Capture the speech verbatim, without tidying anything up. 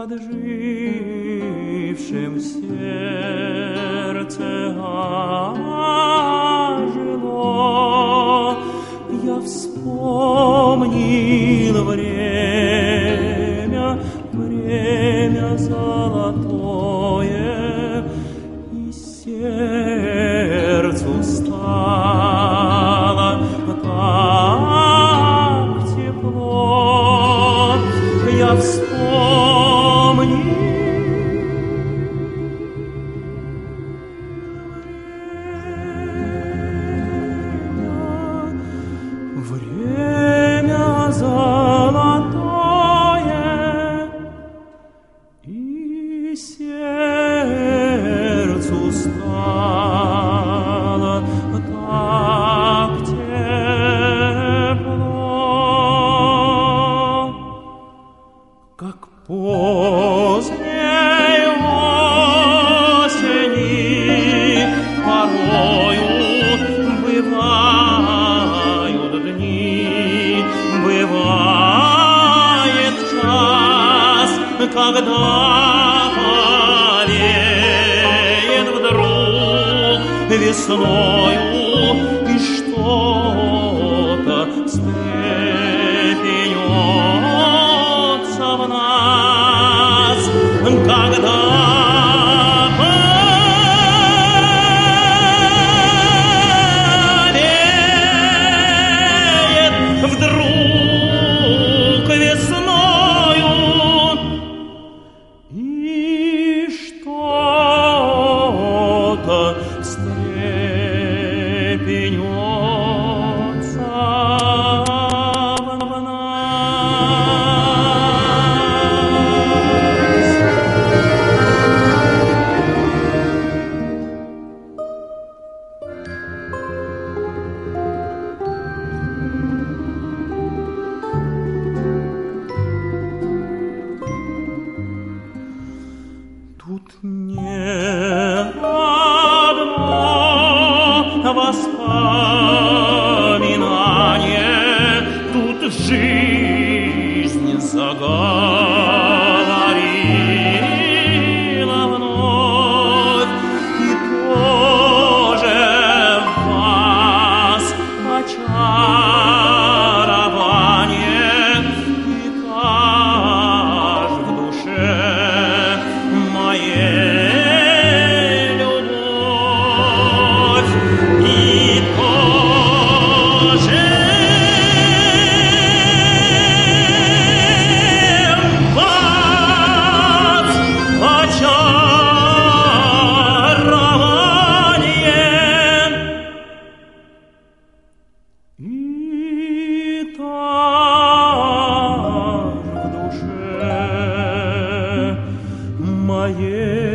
отжившем сердце ожило. Я вспомнил время, время золотое, и сердцу стало так тепло. Я вспомнил время золотое, и сердцу стало так тепло, как поздней осени порою бывают дни, бывает час, когда повеет вдруг весною, и что-то встрепенется в нас, когда повеет вдруг весною, и что-то встрепенется в нас. Тут не одно воспоминание, тут жизнь заговорила вновь, и тоже в вас очарование, и каждый в душе моей любовь, и тоже в вас очарование, и так в душе моей